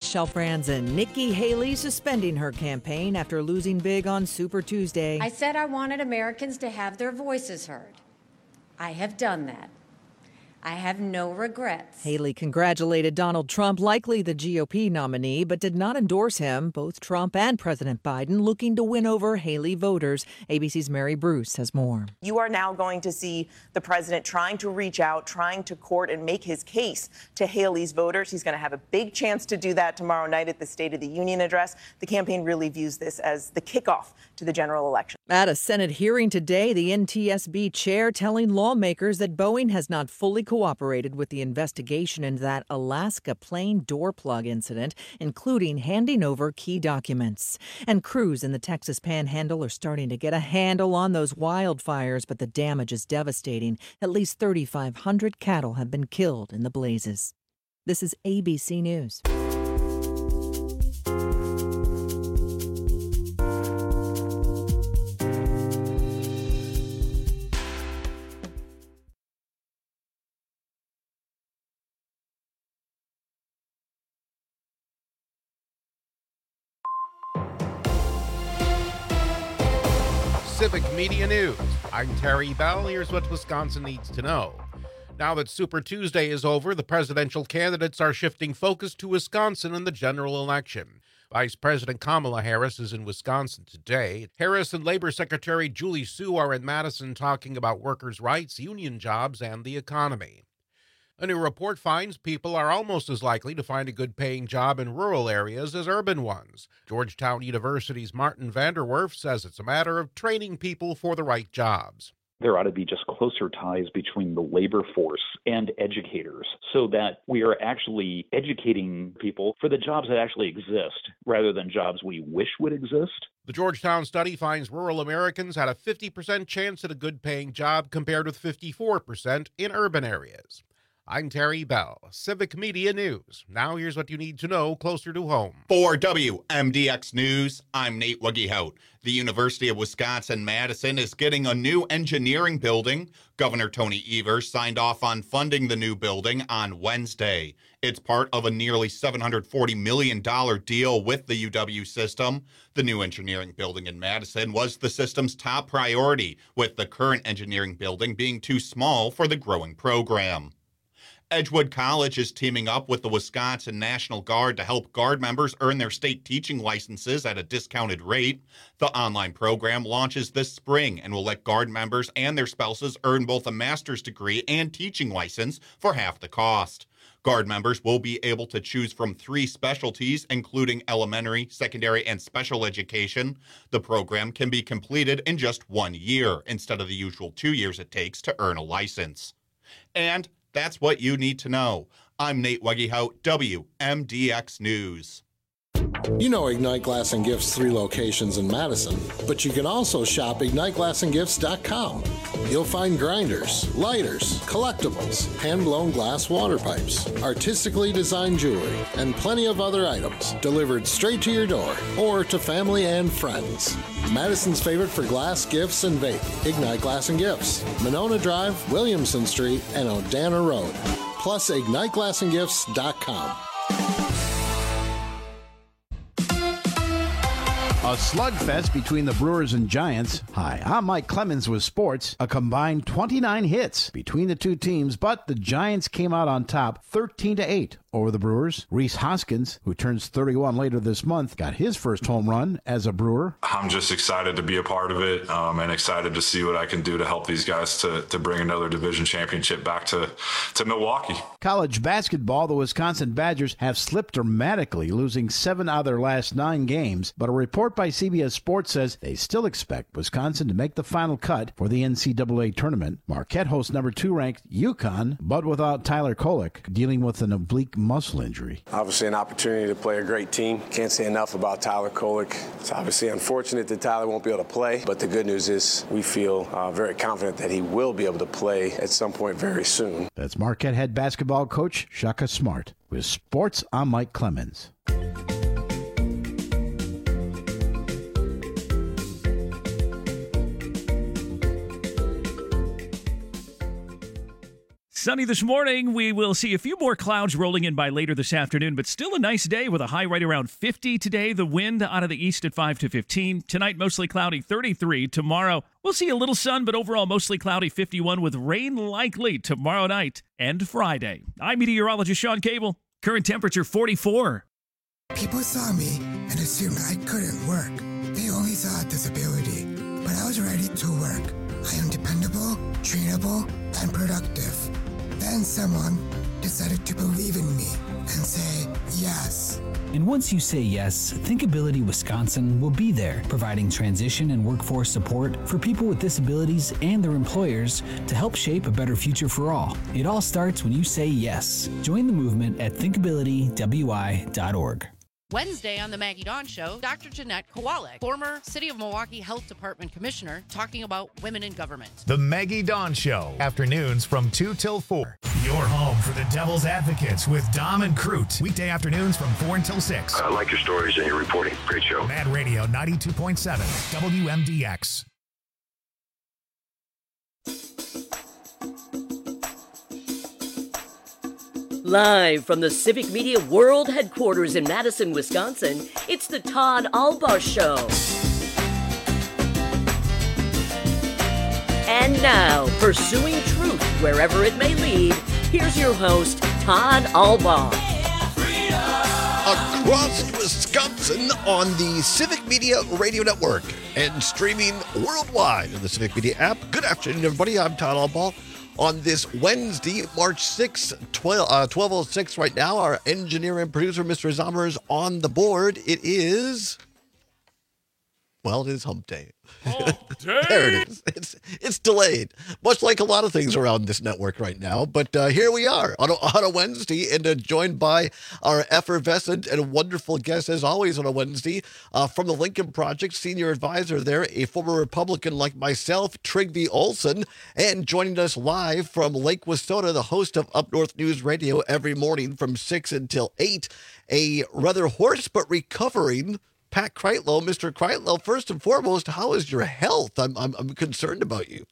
Michelle Franzen. Nikki Haley suspending her campaign after losing big on Super Tuesday. I said I wanted Americans to have their voices heard. I have done that. I have no regrets. Haley congratulated Donald Trump, likely the GOP nominee, but did not endorse him. Both Trump and President Biden looking to win over Haley voters. ABC's Mary Bruce has more. You are now going to see the president trying to reach out, trying to court and make his case to Haley's voters. He's going to have a big chance to do that tomorrow night at the State of the Union address. The campaign really views this as the kickoff to the general election. At a Senate hearing today, the NTSB chair telling lawmakers that Boeing has not fully cooperated with the investigation into that Alaska plane door plug incident, including handing over key documents. And crews in the Texas Panhandle are starting to get a handle on those wildfires, but the damage is devastating. At least 3,500 cattle have been killed in the blazes. This is ABC News. Civic Media News. I'm Terry Bell. Here's what Wisconsin needs to know. Now that Super Tuesday is over, the presidential candidates are shifting focus to Wisconsin in the general election. Vice President Kamala Harris is in Wisconsin today. Harris and Labor Secretary Julie Su are in Madison talking about workers' rights, union jobs, and the economy. A new report finds people are almost as likely to find a good-paying job in rural areas as urban ones. Georgetown University's Martin Vanderwerf says it's a matter of training people for the right jobs. There ought to be just closer ties between the labor force and educators so that we are actually educating people for the jobs that actually exist rather than jobs we wish would exist. The Georgetown study finds rural Americans had a 50% chance at a good-paying job compared with 54% in urban areas. I'm Terry Bell, Civic Media News. Now here's what you need to know closer to home. For WMDX News, I'm Nate Wuggehout. The University of Wisconsin-Madison is getting a new engineering building. Governor Tony Evers signed off on funding the new building on Wednesday. It's part of a nearly $740 million deal with the UW system. The new engineering building in Madison was the system's top priority, with the current engineering building being too small for the growing program. Edgewood College is teaming up with the Wisconsin National Guard to help Guard members earn their state teaching licenses at a discounted rate. The online program launches this spring and will let Guard members and their spouses earn both a master's degree and teaching license for half the cost. Guard members will be able to choose from 3 specialties, including elementary, secondary, and special education. The program can be completed in just 1 year instead of the usual 2 years it takes to earn a license. And that's what you need to know. I'm Nate Wuggehout, WMDX News. You know Ignite Glass and Gifts' 3 locations in Madison, but you can also shop IgniteGlassandGifts.com. You'll find grinders, lighters, collectibles, hand-blown glass water pipes, artistically designed jewelry, and plenty of other items delivered straight to your door or to family and friends. Madison's favorite for glass, gifts, and vape. Ignite Glass and Gifts, Monona Drive, Williamson Street, and Odana Road. Plus, IgniteGlassandGifts.com. A slugfest between the Brewers and Giants. Hi, I'm Mike Clemens with sports. A combined 29 hits between the two teams, but the Giants came out on top 13-8 over the Brewers. Rhys Hoskins, who turns 31 later this month, got his first home run as a Brewer. I'm just excited to be a part of it and excited to see what I can do to help these guys to bring another division championship back to Milwaukee. College basketball, the Wisconsin Badgers have slipped dramatically, losing 7 out of their last 9 games, but a report by CBS Sports says they still expect Wisconsin to make the final cut for the NCAA tournament. Marquette hosts number 2 ranked UConn, but without Tyler Kolek, dealing with an oblique muscle injury. Obviously an opportunity to play a great team. Can't say enough about Tyler Kolek. It's obviously unfortunate that Tyler won't be able to play, but the good news is we feel very confident that he will be able to play at some point very soon. That's Marquette head basketball coach Shaka Smart. With sports, I'm Mike Clemens. Sunny this morning. We will see a few more clouds rolling in by later this afternoon, but still a nice day with a high right around 50 today. The wind out of the east at 5 to 15. Tonight, mostly cloudy, 33. Tomorrow, we'll see a little sun, but overall mostly cloudy, 51, with rain likely tomorrow night and Friday. I'm meteorologist Sean Cable. Current temperature, 44. People saw me and assumed I couldn't work. They only saw a disability, but I was ready to work. I am dependable, trainable, and productive. Then someone decided to believe in me and say yes. And once you say yes, Thinkability Wisconsin will be there, providing transition and workforce support for people with disabilities and their employers to help shape a better future for all. It all starts when you say yes. Join the movement at thinkabilitywi.org. Wednesday on the Maggie Dawn Show, Dr. Jeanette Kowalik, former City of Milwaukee Health Department Commissioner, talking about women in government. The Maggie Dawn Show, afternoons from 2 till 4. Your home for the Devil's Advocates with Dom and Crute. Weekday afternoons from 4 until 6. I like your stories and your reporting. Great show. Mad Radio 92.7, WMDX. Live from the Civic Media World Headquarters in Madison, Wisconsin, it's the Todd Albaugh Show. And now, pursuing truth wherever it may lead, here's your host, Todd Albaugh. Across Wisconsin on the Civic Media Radio Network and streaming worldwide in the Civic Media app. Good afternoon, everybody. I'm Todd Albaugh. On this Wednesday, March 6th, 12:06 right now, our engineer and producer, Mr. Zomer, is on the board. It is hump day. Hump day. There it is. It's delayed, much like a lot of things around this network right now. But here we are on a Wednesday, and joined by our effervescent and wonderful guest, as always on a Wednesday, from the Lincoln Project, senior advisor there, a former Republican like myself, Trygve Olson, and joining us live from Lake Wissota, the host of Up North News Radio every morning from 6 until 8, a rather hoarse but recovering Pat Kreitlow. Mr. Kreitlow, first and foremost, how is your health? I'm concerned about you.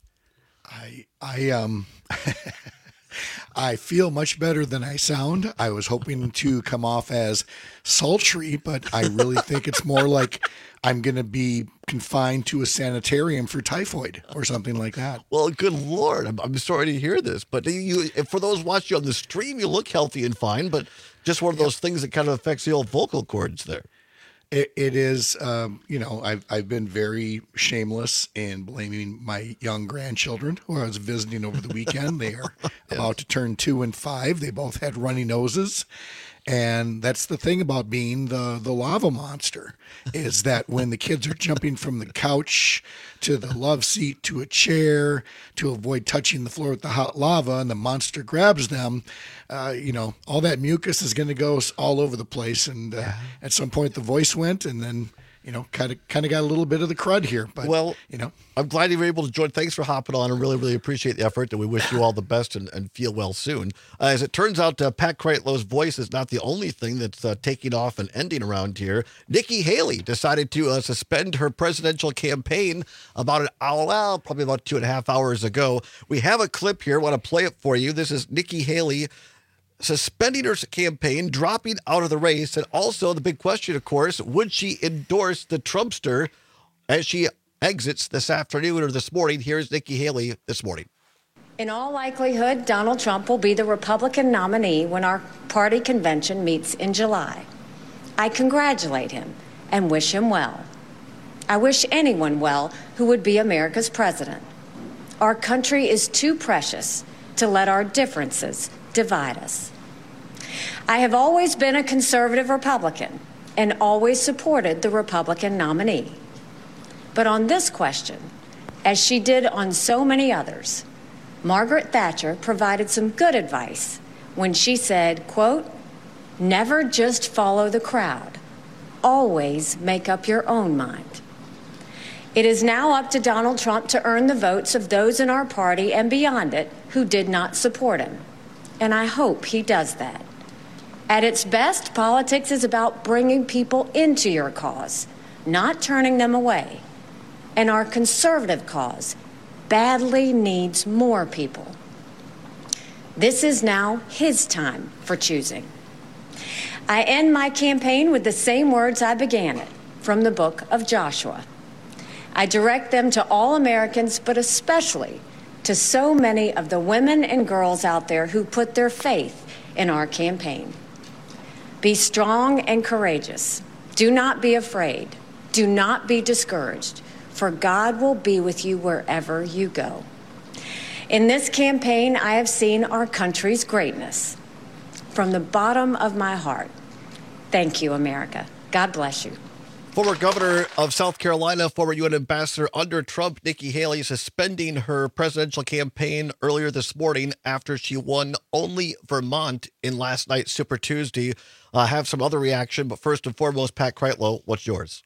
I feel much better than I sound. I was hoping to come off as sultry, but I really think it's more like I'm going to be confined to a sanitarium for typhoid or something like that. Well, good Lord. I'm sorry to hear this, but for those watching on the stream, you look healthy and fine, but just one of those things that kind of affects the old vocal cords there. It is, I've been very shameless in blaming my young grandchildren who I was visiting over the weekend. They are about to turn 2 and 5. They both had runny noses. And that's the thing about being the lava monster, is that when the kids are jumping from the couch to the love seat to a chair to avoid touching the floor with the hot lava, and the monster grabs them, all that mucus is going to go all over the place. And at some point the voice went, and then kind of got a little bit of the crud here. But, I'm glad you were able to join. Thanks for hopping on, and really, really appreciate the effort, and we wish you all the best and feel well soon. As it turns out, Pat Kreitlow's voice is not the only thing that's taking off and ending around here. Nikki Haley decided to suspend her presidential campaign probably about 2.5 hours ago. We have a clip here. I want to play it for you. This is Nikki Haley suspending her campaign, dropping out of the race, and also the big question, of course, would she endorse the Trumpster as she exits this afternoon or this morning? Here's Nikki Haley this morning. In all likelihood, Donald Trump will be the Republican nominee when our party convention meets in July. I congratulate him and wish him well. I wish anyone well who would be America's president. Our country is too precious to let our differences divide us. I have always been a conservative Republican and always supported the Republican nominee. But on this question, as she did on so many others, Margaret Thatcher provided some good advice when she said, quote, "Never just follow the crowd. Always make up your own mind." It is now up to Donald Trump to earn the votes of those in our party and beyond it who did not support him. And I hope he does that. At its best, politics is about bringing people into your cause, not turning them away. And our conservative cause badly needs more people. This is now his time for choosing. I end my campaign with the same words I began it, from the book of Joshua. I direct them to all Americans, but especially to so many of the women and girls out there who put their faith in our campaign. Be strong and courageous. Do not be afraid. Do not be discouraged, for God will be with you wherever you go. In this campaign, I have seen our country's greatness. From the bottom of my heart, thank you, America. God bless you. Former governor of South Carolina, former UN ambassador under Trump, Nikki Haley, suspending her presidential campaign earlier this morning after she won only Vermont in last night's Super Tuesday. Have some other reaction, but first and foremost, Pat Kreitlow, what's yours?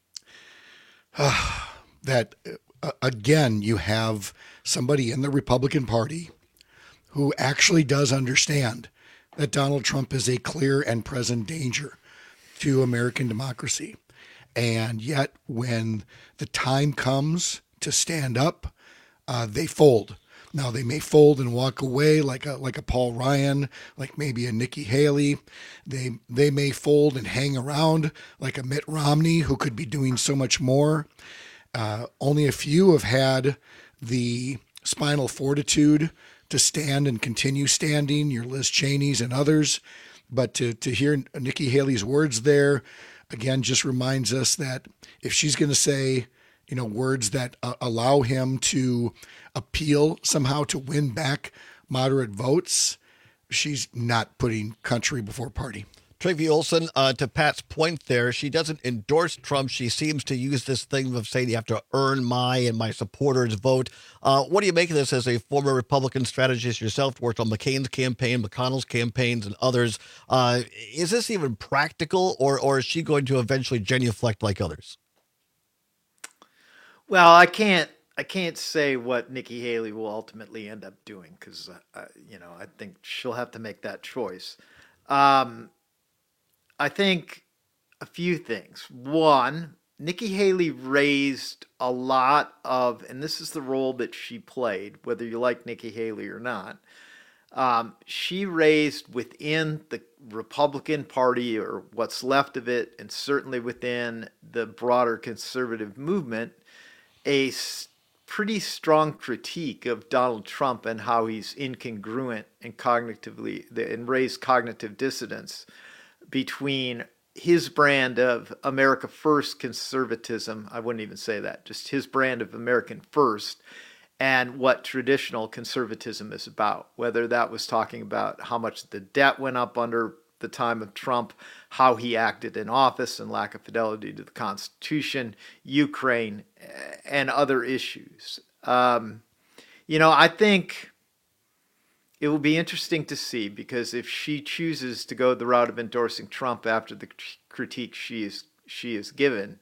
Again, you have somebody in the Republican Party who actually does understand that Donald Trump is a clear and present danger to American democracy. And yet, when the time comes to stand up, they fold. Now, they may fold and walk away like a Paul Ryan, like maybe a Nikki Haley. They may fold and hang around like a Mitt Romney, who could be doing so much more. Only a few have had the spinal fortitude to stand and continue standing, your Liz Cheney's and others. But to hear Nikki Haley's words there, again, just reminds us that if she's going to say, words that allow him to appeal somehow to win back moderate votes, she's not putting country before party. Travi Olson, to Pat's point there, she doesn't endorse Trump. She seems to use this thing of saying you have to earn my and my supporters' vote. What do you make of this as a former Republican strategist yourself, worked on McCain's campaign, McConnell's campaigns, and others? Is this even practical, or is she going to eventually genuflect like others? Well, I can't say what Nikki Haley will ultimately end up doing because, I think she'll have to make that choice. I think a few things. One, Nikki Haley raised a lot of, and this is the role that she played, whether you like Nikki Haley or not. She raised within the Republican Party, or what's left of it, and certainly within the broader conservative movement, a pretty strong critique of Donald Trump and how he's incongruent and and raised cognitive dissonance between his brand of America First conservatism, I wouldn't even say that, just his brand of American First, and what traditional conservatism is about, whether that was talking about how much the debt went up under the time of Trump, how he acted in office and lack of fidelity to the Constitution, Ukraine, and other issues. I think it will be interesting to see, because if she chooses to go the route of endorsing Trump after the critique she is given,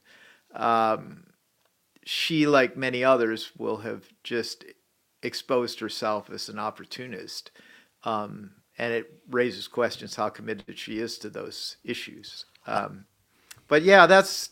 she, like many others, will have just exposed herself as an opportunist. And it raises questions how committed she is to those issues. But yeah, that's,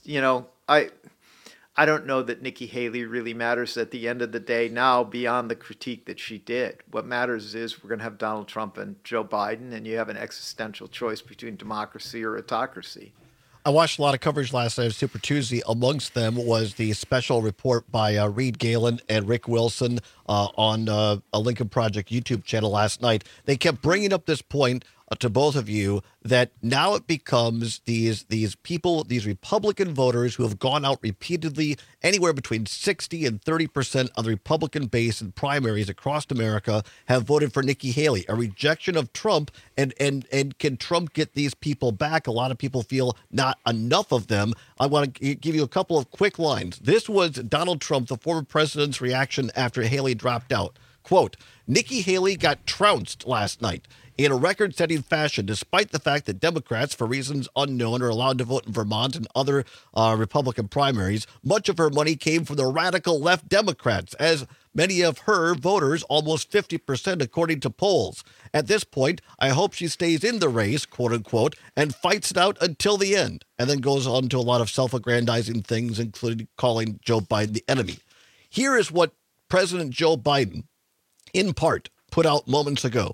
I don't know that Nikki Haley really matters at the end of the day now, beyond the critique that she did. What matters is we're going to have Donald Trump and Joe Biden, and you have an existential choice between democracy or autocracy. I watched a lot of coverage last night of Super Tuesday. Amongst them was the special report by Reed Galen and Rick Wilson on a Lincoln Project YouTube channel last night. They kept bringing up this point to both of you that now it becomes these people, these Republican voters who have gone out repeatedly, anywhere between 60 and 30% of the Republican base in primaries across America have voted for Nikki Haley, a rejection of Trump. And can Trump get these people back? A lot of people feel not enough of them. I want to give you a couple of quick lines. This was Donald Trump, the former president's reaction after Haley dropped out. Quote, Nikki Haley got trounced last night in a record-setting fashion, despite the fact that Democrats, for reasons unknown, are allowed to vote in Vermont and other Republican primaries. Much of her money came from the radical left Democrats, as many of her voters, almost 50% according to polls. At this point, I hope she stays in the race, quote unquote, and fights it out until the end, and then goes on to a lot of self-aggrandizing things, including calling Joe Biden the enemy. Here is what President Joe Biden, in part, put out moments ago.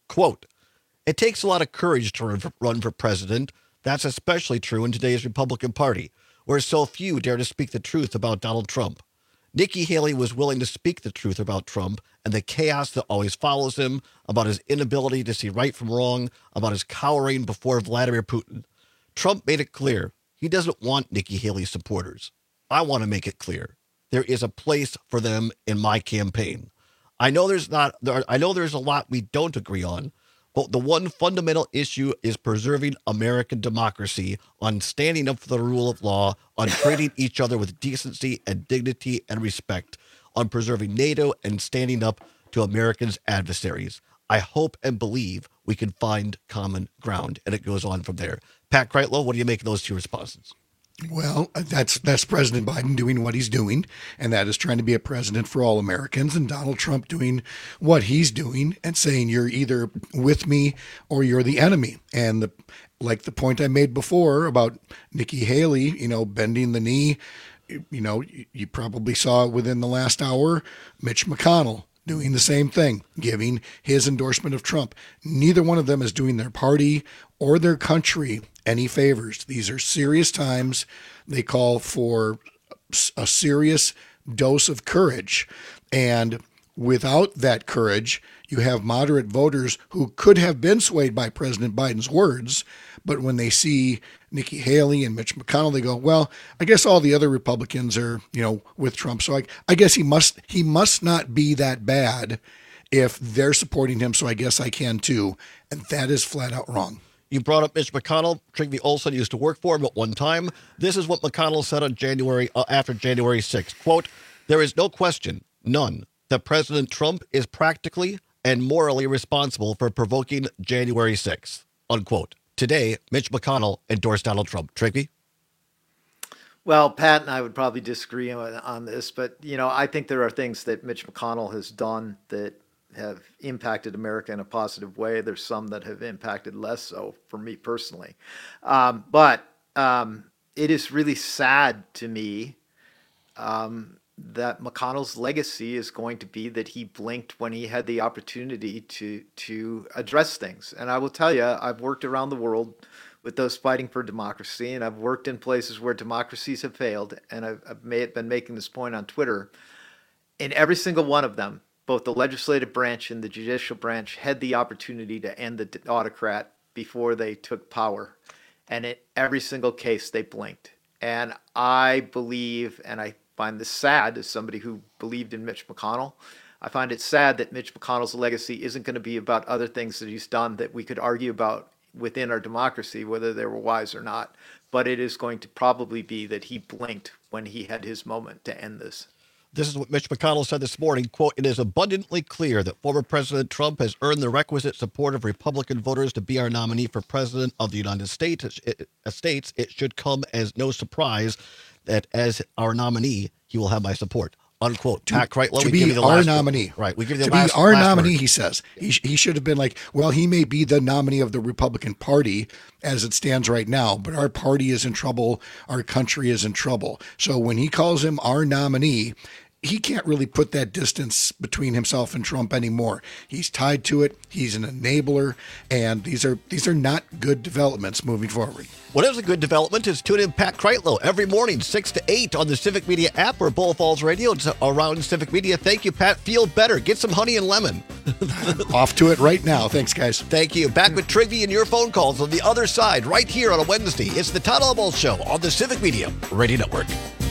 Quote, "It takes a lot of courage to run for president. That's especially true in today's Republican Party, where so few dare to speak the truth about Donald Trump. Nikki Haley was willing to speak the truth about Trump and the chaos that always follows him, about his inability to see right from wrong, about his cowering before Vladimir Putin. Trump made it clear he doesn't want Nikki Haley's supporters. I want to make it clear. There is a place for them in my campaign. I know there's a lot we don't agree on, but the one fundamental issue is preserving American democracy, on standing up for the rule of law, on treating each other with decency and dignity and respect, on preserving NATO and standing up to Americans' adversaries. I hope and believe we can find common ground." And it goes on from there. Pat Kreitlow, what do you make of those two responses? Well, that's President Biden doing what he's doing, and that is trying to be a president for all Americans, and Donald Trump doing what he's doing and saying you're either with me or you're the enemy. And like the point I made before about Nikki Haley, bending the knee, you probably saw within the last hour, Mitch McConnell doing the same thing, giving his endorsement of Trump. Neither one of them is doing their party or their country any favors. These are serious times. They call for a serious dose of courage. And without that courage, you have moderate voters who could have been swayed by President Biden's words, but when they see Nikki Haley and Mitch McConnell, they go, well, I guess all the other Republicans are, with Trump. So I guess he must not be that bad if they're supporting him. So I guess I can too. And that is flat out wrong. You brought up Mitch McConnell. Trygve Olsen used to work for him at one time. This is what McConnell said on after January 6th. Quote, "There is no question, none, that President Trump is practically and morally responsible for provoking January 6th." Unquote. Today, Mitch McConnell endorsed Donald Trump. Trygve? Well, Pat and I would probably disagree on this, but, I think there are things that Mitch McConnell has done that have impacted America in a positive way. There's some that have impacted less so for me personally. But it is really sad to me that McConnell's legacy is going to be that he blinked when he had the opportunity to address things. And I will tell you, I've worked around the world with those fighting for democracy, and I've worked in places where democracies have failed, and I've been making this point on Twitter. In every single one of them, both the legislative branch and the judicial branch had the opportunity to end the autocrat before they took power. And in every single case, they blinked. And I believe, and I find this sad as somebody who believed in Mitch McConnell, I find it sad that Mitch McConnell's legacy isn't going to be about other things that he's done that we could argue about within our democracy, whether they were wise or not. But it is going to probably be that he blinked when he had his moment to end this. This is what Mitch McConnell said this morning, quote, "It is abundantly clear that former President Trump has earned the requisite support of Republican voters to be our nominee for President of the United States. It should come as no surprise that as our nominee, he will have my support." Unquote. Pat Kreitlow, to be our nominee. Right. We give you the to last, be our nominee, word. He says. He should have been like, well, he may be the nominee of the Republican Party as it stands right now, but our party is in trouble. Our country is in trouble. So when he calls him our nominee, he can't really put that distance between himself and Trump anymore. He's tied to it. He's an enabler, and these are not good developments moving forward. What is a good development is tune in Pat Kreitlow every morning, 6 to 8 on the Civic Media app or Bull Falls Radio. It's around Civic Media. Thank you, Pat. Feel better. Get some honey and lemon. Off to it right now. Thanks, guys. Thank you. Back with Trygve and your phone calls on the other side right here on a Wednesday. It's the Todd Albaugh Show on the Civic Media Radio Network.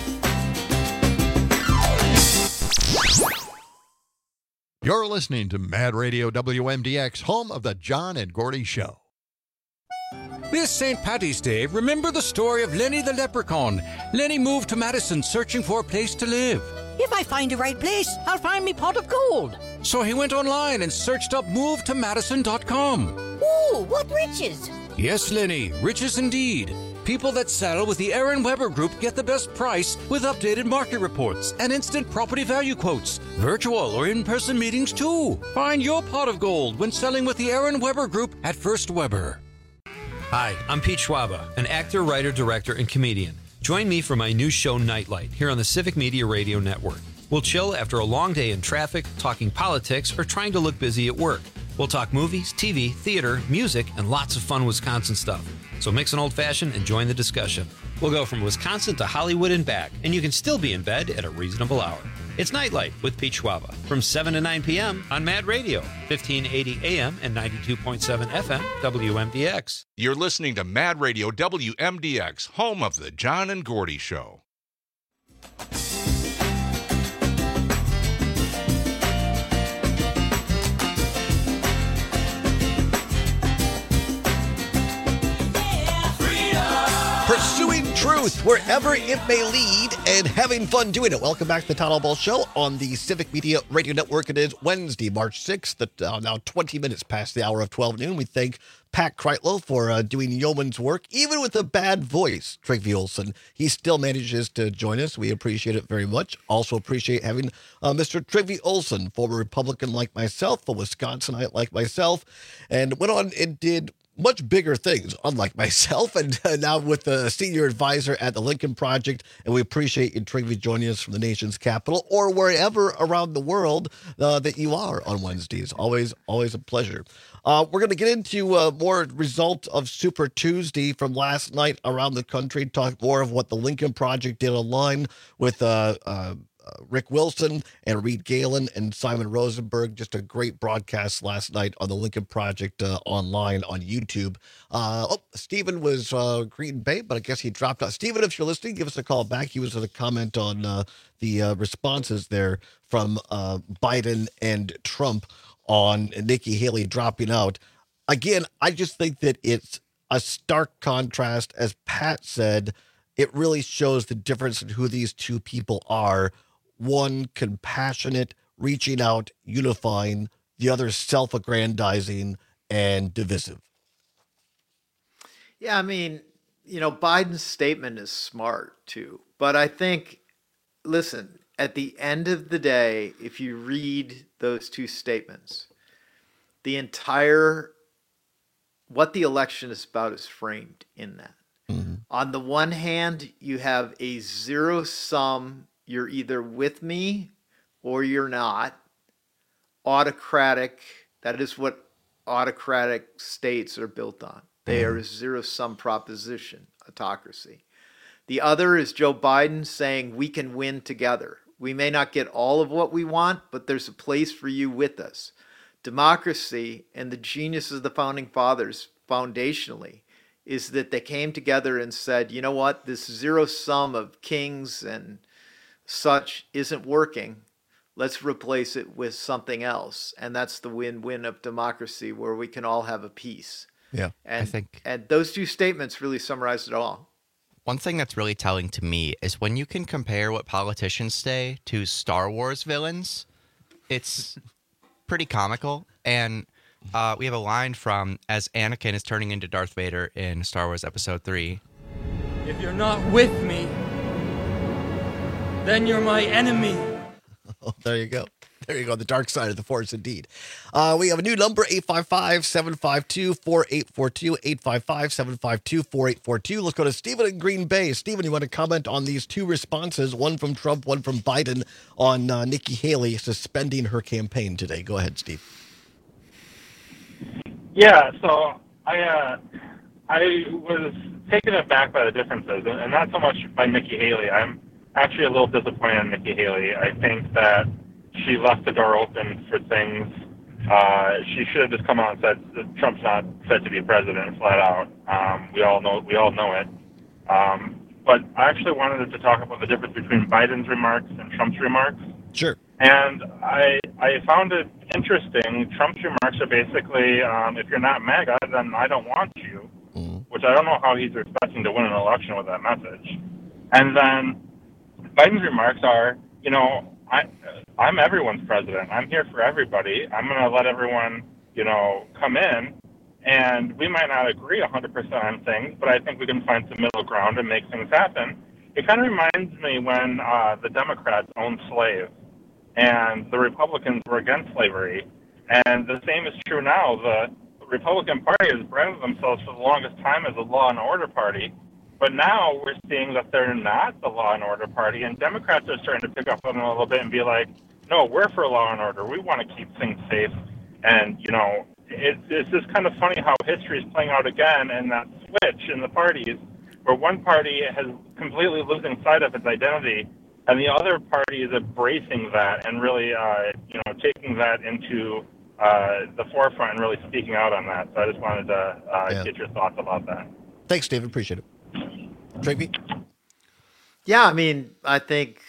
You're listening to Mad Radio WMDX, home of the John and Gordy Show. This St. Paddy's Day, remember the story of Lenny the Leprechaun. Lenny moved to Madison searching for a place to live. If I find the right place, I'll find me pot of gold. So he went online and searched up movetomadison.com. Ooh, what riches! Yes, Lenny, riches indeed. People that settle with the Aaron Weber Group get the best price with updated market reports and instant property value quotes. Virtual or in-person meetings, too. Find your pot of gold when selling with the Aaron Weber Group at First Weber. Hi, I'm Pete Schwaba, an actor, writer, director, and comedian. Join me for my new show, Nightlight, here on the Civic Media Radio Network. We'll chill after a long day in traffic, talking politics, or trying to look busy at work. We'll talk movies, TV, theater, music, and lots of fun Wisconsin stuff. So mix an old-fashioned and join the discussion. We'll go from Wisconsin to Hollywood and back, and you can still be in bed at a reasonable hour. It's Nightlight with Pete Schwaba from 7 to 9 p.m. on Mad Radio, 1580 AM and 92.7 FM, WMDX. You're listening to Mad Radio WMDX, home of the John and Gordy Show. Pursuing truth wherever it may lead and having fun doing it. Welcome back to the Todd All Ball Show on the Civic Media Radio Network. It is Wednesday, March 6th, now 20 minutes past the hour of 12 noon. We thank Pat Kreitlow for doing yeoman's work, even with a bad voice. Trygve Olsen, he still manages to join us. We appreciate it very much. Also appreciate having Mr. Trygve Olsen, former Republican like myself, a Wisconsinite like myself, and went on and did much bigger things, unlike myself, and now with the senior advisor at the Lincoln Project. And we appreciate you, Trygve, joining us from the nation's capital or wherever around the world that you are on Wednesdays. Always a pleasure. We're going to get into more result of Super Tuesday from last night around the country, talk more of what the Lincoln Project did online with Rick Wilson and Reed Galen and Simon Rosenberg. Just a great broadcast last night on the Lincoln Project online on YouTube. Stephen was Green Bay, but I guess he dropped out. Stephen, if you're listening, give us a call back. He was going to comment on the responses there from Biden and Trump on Nikki Haley dropping out. Again, I just think that it's a stark contrast. As Pat said, it really shows the difference in who these two people are. One compassionate, reaching out, unifying, the other self-aggrandizing and divisive. Yeah, I mean, Biden's statement is smart too. But I think, listen, at the end of the day, if you read those two statements, what the election is about is framed in that. Mm-hmm. On the one hand, you have a zero-sum, you're either with me or you're not, autocratic. That is what autocratic states are built on. They are a zero-sum proposition, autocracy. The other is Joe Biden saying we can win together. We may not get all of what we want, but there's a place for you with us. Democracy and the genius of the Founding Fathers foundationally is that they came together and said, you know what, this zero sum of kings and such isn't working. Let's replace it with something else. And that's the win-win of democracy, where we can all have a peace. Yeah, and those two statements really summarize it all. One thing that's really telling to me is when you can compare what politicians say to Star Wars villains, it's pretty comical. And we have a line from, as Anakin is turning into Darth Vader in Star Wars Episode 3. If you're not with me, then you're my enemy. Oh, there you go. There you go. The dark side of the force, indeed. We have a new number, 855-752-4842, 855-752-4842. Let's go to Stephen in Green Bay. Stephen, you want to comment on these two responses, one from Trump, one from Biden, on Nikki Haley suspending her campaign today. Go ahead, Steve. Yeah, so I was taken aback by the differences, and not so much by Nikki Haley. I'm actually a little disappointed in Nikki Haley. I think that she left the door open for things. She should have just come out and said that Trump's not fit to be president, flat out. We all know it. But I actually wanted to talk about the difference between Biden's remarks and Trump's remarks. Sure. And I found it interesting. Trump's remarks are basically, if you're not MAGA, then I don't want you, which I don't know how he's expecting to win an election with that message. And then Biden's remarks are, I'm everyone's president. I'm here for everybody. I'm going to let everyone, come in. And we might not agree 100% on things, but I think we can find some middle ground and make things happen. It kind of reminds me when the Democrats owned slaves and the Republicans were against slavery. And the same is true now. The Republican Party has branded themselves for the longest time as a law and order party. But now we're seeing that they're not the law and order party, and Democrats are starting to pick up on it a little bit and be like, no, we're for law and order. We want to keep things safe. And, it's just kind of funny how history is playing out again, and that switch in the parties, where one party has completely losing sight of its identity, and the other party is embracing that and really, taking that into the forefront and really speaking out on that. So I just wanted to get your thoughts about that. Thanks, David. Appreciate it. Trigby? Yeah, I mean, I think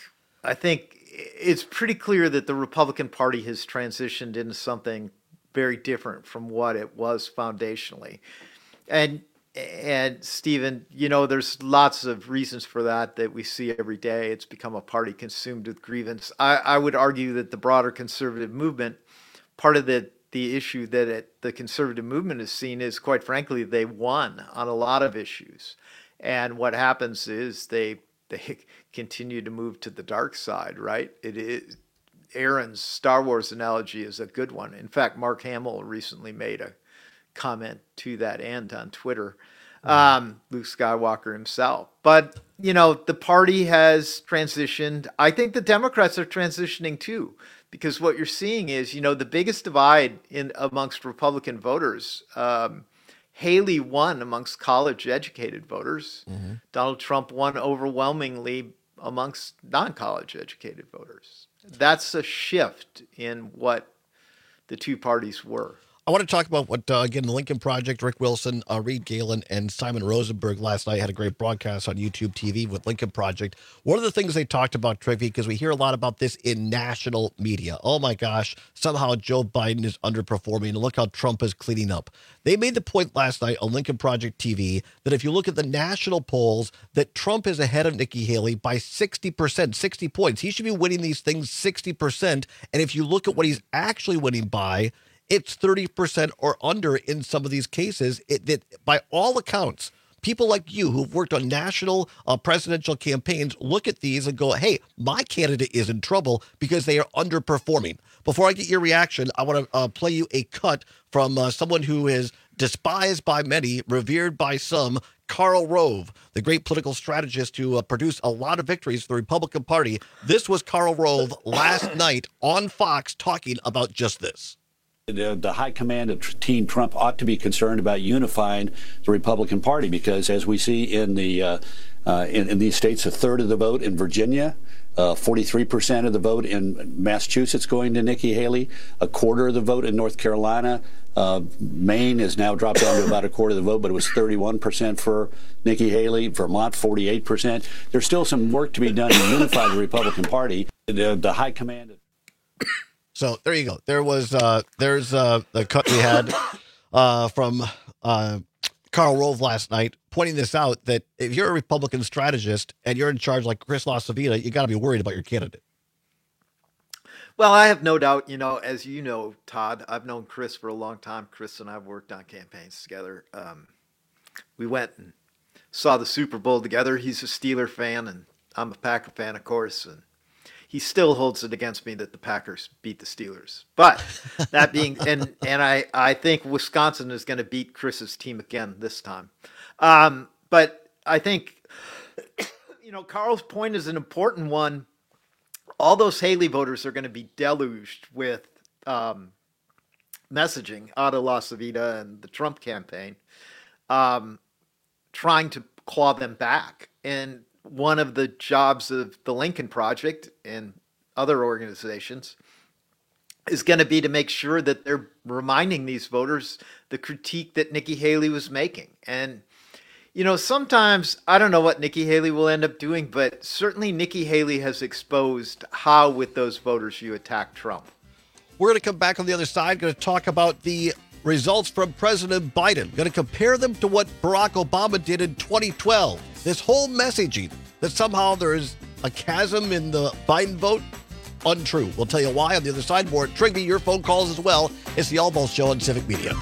it's pretty clear that the Republican Party has transitioned into something very different from what it was foundationally. And Stephen, there's lots of reasons for that we see every day. It's become a party consumed with grievance. I would argue that the broader conservative movement, part of the issue that the conservative movement has seen is, quite frankly, they won on a lot of issues. And what happens is they continue to move to the dark side, right? It is Aaron's Star Wars analogy is a good one. In fact, Mark Hamill recently made a comment to that end on Twitter. Luke Skywalker himself. But, the party has transitioned. I think the Democrats are transitioning too, because what you're seeing is, the biggest divide amongst Republican voters. Haley won amongst college-educated voters. Mm-hmm. Donald Trump won overwhelmingly amongst non-college educated voters. That's a shift in what the two parties were. I want to talk about what, again, the Lincoln Project, Rick Wilson, Reed Galen, and Simon Rosenberg last night had a great broadcast on YouTube TV with Lincoln Project. One of the things they talked about, Trivy, because we hear a lot about this in national media. Oh, my gosh, somehow Joe Biden is underperforming, and look how Trump is cleaning up. They made the point last night on Lincoln Project TV that if you look at the national polls, that Trump is ahead of Nikki Haley by 60%, 60 points. He should be winning these things 60%. And if you look at what he's actually winning by, it's 30% or under in some of these cases. That, by all accounts, people like you who've worked on national presidential campaigns look at these and go, hey, my candidate is in trouble because they are underperforming. Before I get your reaction, I want to play you a cut from someone who is despised by many, revered by some, Karl Rove, the great political strategist who produced a lot of victories for the Republican Party. This was Karl Rove last night on Fox talking about just this. The high command of Team Trump ought to be concerned about unifying the Republican Party because, as we see in the in these states, a third of the vote in Virginia, 43% of the vote in Massachusetts going to Nikki Haley, a quarter of the vote in North Carolina. Maine has now dropped down to about a quarter of the vote, but it was 31% for Nikki Haley. Vermont, 48%. There's still some work to be done to unify the Republican Party. The high command. So there you go. There was there's the cut we had from Karl Rove last night, pointing this out that if you're a Republican strategist and you're in charge like Chris LaCivita, you got to be worried about your candidate. Well, I have no doubt, as you know, Todd, I've known Chris for a long time. Chris and I have worked on campaigns together. We went and saw the Super Bowl together. He's a Steeler fan, and I'm a Packer fan, of course, and he still holds it against me that the Packers beat the Steelers. But that being, and I think Wisconsin is going to beat Chris's team again this time. But I think, Karl's point is an important one. All those Haley voters are going to be deluged with messaging out of LaCivita and the Trump campaign, trying to claw them back. And one of the jobs of the Lincoln Project and other organizations is going to be to make sure that they're reminding these voters the critique that Nikki Haley was making. And, sometimes I don't know what Nikki Haley will end up doing, but certainly Nikki Haley has exposed how with those voters you attack Trump. We're going to come back on the other side, going to talk about the results from President Biden, going to compare them to what Barack Obama did in 2012. This whole messaging that somehow there is a chasm in the Biden vote, untrue. We'll tell you why on the other side. More Trigby, your phone calls as well. It's the All Balls Show on Civic Media.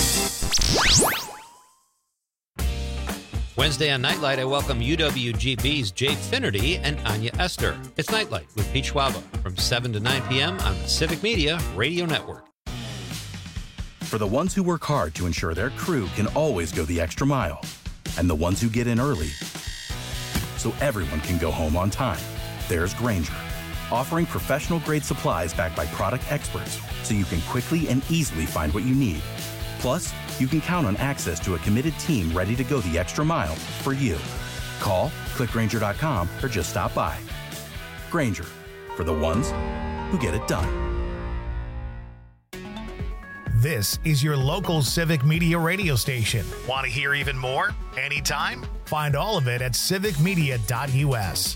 Wednesday on Nightlight, I welcome UWGB's Jay Finnerty and Anya Esther. It's Nightlight with Pete Schwaba from 7 to 9 p.m. on the Civic Media Radio Network. For the ones who work hard to ensure their crew can always go the extra mile, and the ones who get in early so everyone can go home on time, there's Grainger, offering professional-grade supplies backed by product experts so you can quickly and easily find what you need. Plus, you can count on access to a committed team ready to go the extra mile for you. Call, click Grainger.com, or just stop by. Grainger, for the ones who get it done. This is your local Civic Media radio station. Want to hear even more? Anytime? Find all of it at civicmedia.us.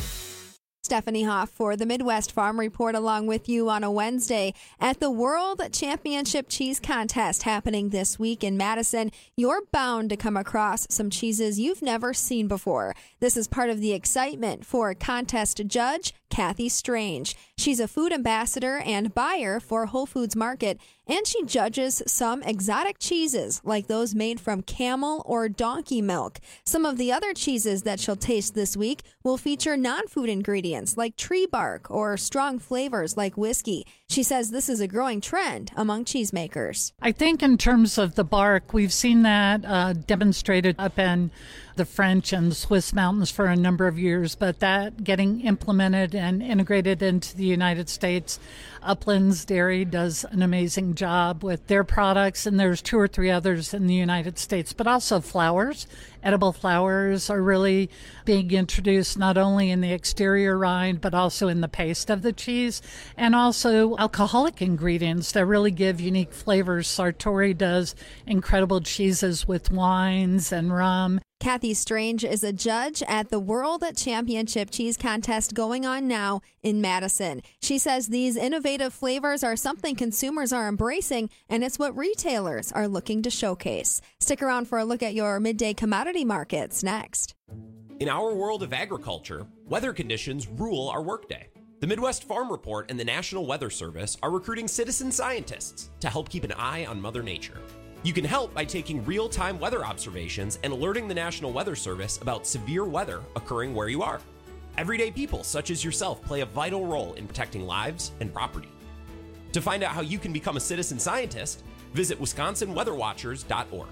Stephanie Hoff for the Midwest Farm Report along with you on a Wednesday. At the World Championship Cheese Contest happening this week in Madison, you're bound to come across some cheeses you've never seen before. This is part of the excitement for contest judge Kathy Strange. She's a food ambassador and buyer for Whole Foods Market, and she judges some exotic cheeses like those made from camel or donkey milk. Some of the other cheeses that she'll taste this week will feature non-food ingredients like tree bark or strong flavors like whiskey. She says this is a growing trend among cheesemakers. I think in terms of the bark, we've seen that demonstrated up in the French and Swiss mountains for a number of years, but that getting implemented and integrated into the United States. Uplands Dairy does an amazing job with their products, and there's 2 or 3 others in the United States, but also flowers. Edible flowers are really being introduced not only in the exterior rind, but also in the paste of the cheese, and also alcoholic ingredients that really give unique flavors. Sartori does incredible cheeses with wines and rum. Kathy Strange is a judge at the World Championship Cheese Contest going on now in Madison. She says these innovative flavors are something consumers are embracing, and it's what retailers are looking to showcase. Stick around for a look at your midday commodity markets next. In our world of agriculture, weather conditions rule our workday. The Midwest Farm Report and the National Weather Service are recruiting citizen scientists to help keep an eye on Mother Nature. You can help by taking real-time weather observations and alerting the National Weather Service about severe weather occurring where you are. Everyday people such as yourself play a vital role in protecting lives and property. To find out how you can become a citizen scientist, visit wisconsinweatherwatchers.org.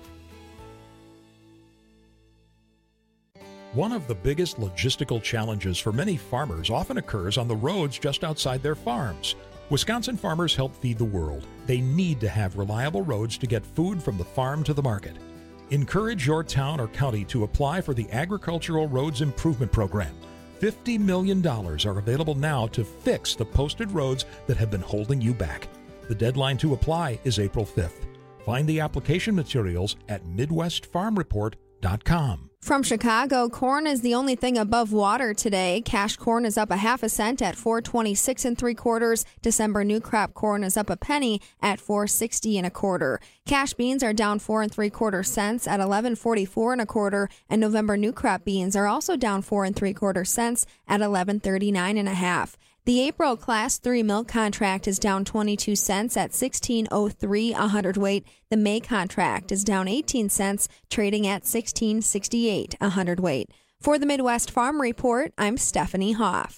One of the biggest logistical challenges for many farmers often occurs on the roads just outside their farms. Wisconsin farmers help feed the world. They need to have reliable roads to get food from the farm to the market. Encourage your town or county to apply for the Agricultural Roads Improvement Program. $50 million are available now to fix the posted roads that have been holding you back. The deadline to apply is April 5th. Find the application materials at MidwestFarmReport.com. From Chicago, corn is the only thing above water today. Cash corn is up a half a cent at $4.26 3/4. December new crop corn is up a penny at $4.60 1/4. Cash beans are down 4 3/4 cents at $11.44 1/4, and November new crop beans are also down 4 3/4 cents at $11.39 1/2. The April Class 3 milk contract is down 22 cents at $16.03 a hundredweight. The May contract is down 18 cents, trading at $16.68 a hundredweight. For the Midwest Farm Report, I'm Stephanie Hoff.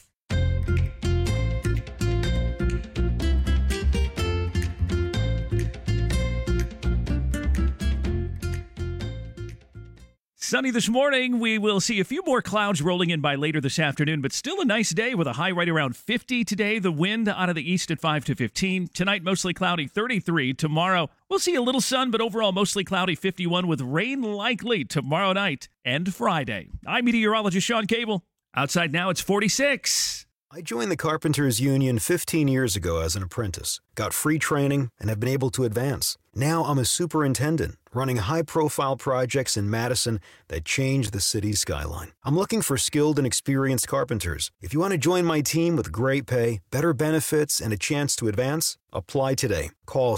Sunny this morning. We will see a few more clouds rolling in by later this afternoon, but still a nice day with a high right around 50 today. The wind out of the east at 5 to 15. Tonight, mostly cloudy, 33. Tomorrow, we'll see a little sun, but overall mostly cloudy, 51, with rain likely tomorrow night and Friday. I'm meteorologist Sean Cable. Outside now, it's 46. I joined the Carpenters Union 15 years ago as an apprentice, got free training, and have been able to advance. Now I'm a superintendent, running high-profile projects in Madison that change the city's skyline. I'm looking for skilled and experienced carpenters. If you want to join my team with great pay, better benefits, and a chance to advance, apply today. Call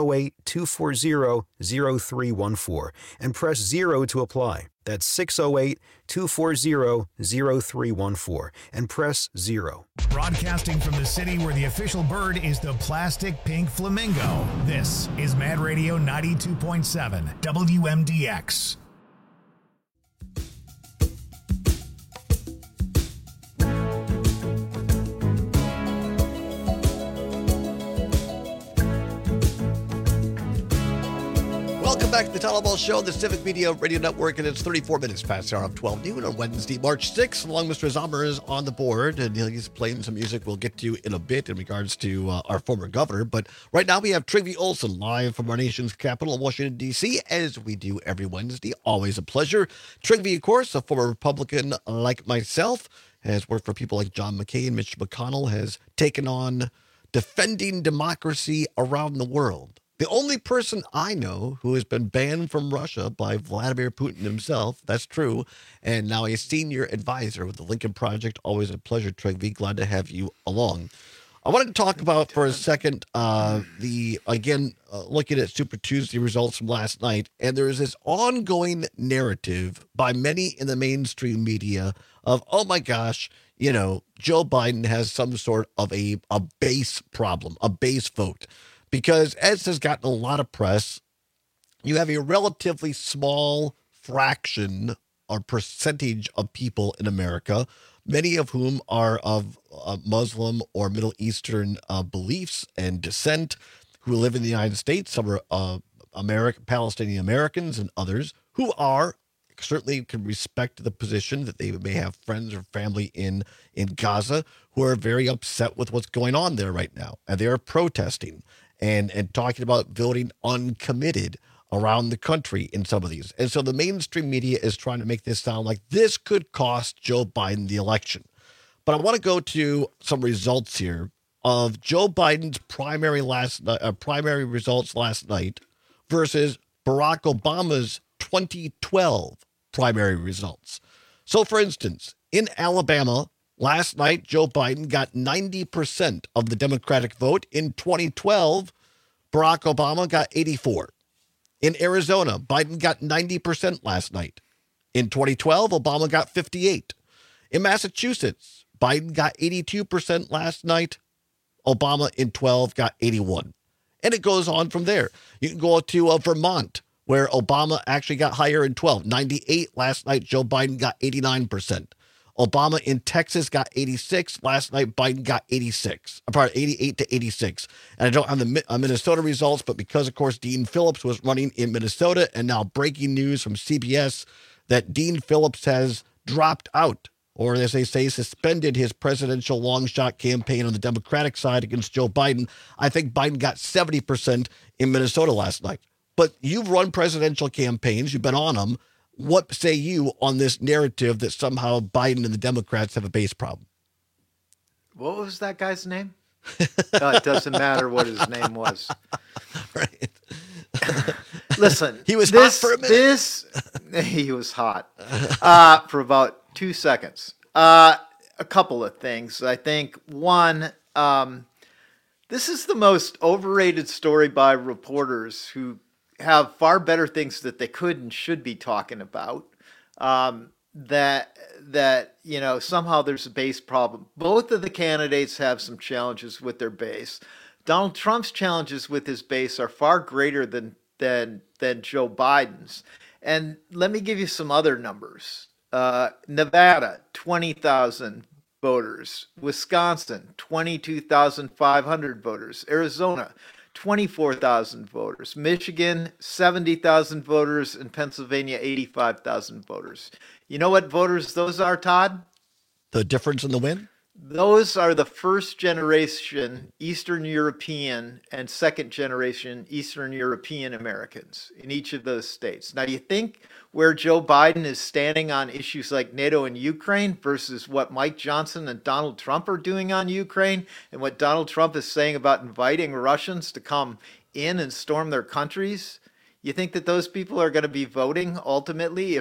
608-240-0314 and press 0 to apply. That's 608-240-0314 and press 0. Broadcasting from the city where the official bird is the plastic pink flamingo. This is Mad Radio 92.7 WMDX. Welcome back to the Tyler Ball Show, the Civic Media Radio Network, and it's 34 minutes past the hour of 12 noon on Wednesday, March 6th. Along Mr. Zommer is on the board, and he's playing some music we'll get to in a bit in regards to our former governor. But right now we have Trygve Olsen live from our nation's capital, Washington, D.C., as we do every Wednesday. Always a pleasure. Trygve, of course, a former Republican like myself, has worked for people like John McCain, Mitch McConnell, has taken on defending democracy around the world. The only person I know who has been banned from Russia by Vladimir Putin himself, that's true, and now a senior advisor with the Lincoln Project. Always a pleasure, Trygve. Glad to have you along. I wanted to talk about for a second looking at Super Tuesday results from last night, and there is this ongoing narrative by many in the mainstream media of, oh my gosh, Joe Biden has some sort of a base problem, a base vote. Because as has gotten a lot of press, you have a relatively small fraction or percentage of people in America, many of whom are of Muslim or Middle Eastern beliefs and descent, who live in the United States. Some are Palestinian Americans and others who are certainly can respect the position that they may have friends or family in Gaza who are very upset with what's going on there right now. And they are protesting and talking about voting uncommitted around the country in some of these. And so the mainstream media is trying to make this sound like this could cost Joe Biden the election. But I want to go to some results here of Joe Biden's primary results last night versus Barack Obama's 2012 primary results. So, for instance, in Alabama, last night, Joe Biden got 90% of the Democratic vote. In 2012, Barack Obama got 84%. In Arizona, Biden got 90% last night. In 2012, Obama got 58%. In Massachusetts, Biden got 82% last night. Obama in 12 got 81%. And it goes on from there. You can go to Vermont, where Obama actually got higher in 12. 98% last night, Joe Biden got 89%. Obama in Texas got 86%. Last night, Biden got 88 to 86. And I don't have the Minnesota results, but because, of course, Dean Phillips was running in Minnesota, and now breaking news from CBS that Dean Phillips has dropped out, or as they say, suspended his presidential long shot campaign on the Democratic side against Joe Biden. I think Biden got 70% in Minnesota last night. But you've run presidential campaigns. You've been on them. What say you on this narrative that somehow Biden and the Democrats have a base problem? What was that guy's name? It doesn't matter what his name was. Right. Listen, he was hot for a minute. He was hot for about 2 seconds. A couple of things. I think one, this is the most overrated story by reporters who have far better things that they could and should be talking about. That somehow there's a base problem. Both of the candidates have some challenges with their base. Donald Trump's challenges with his base are far greater than Joe Biden's. And let me give you some other numbers. Nevada, 20,000 voters. Wisconsin, 22,500 voters. Arizona, 24,000 voters. Michigan, 70,000 voters. And Pennsylvania, 85,000 voters. You know what voters those are, Todd? The difference in the win? Those are the first generation Eastern European and second generation Eastern European Americans in each of those states. Now, do you think where Joe Biden is standing on issues like NATO and Ukraine versus what Mike Johnson and Donald Trump are doing on Ukraine, and what Donald Trump is saying about inviting Russians to come in and storm their countries, you think that those people are going to be voting ultimately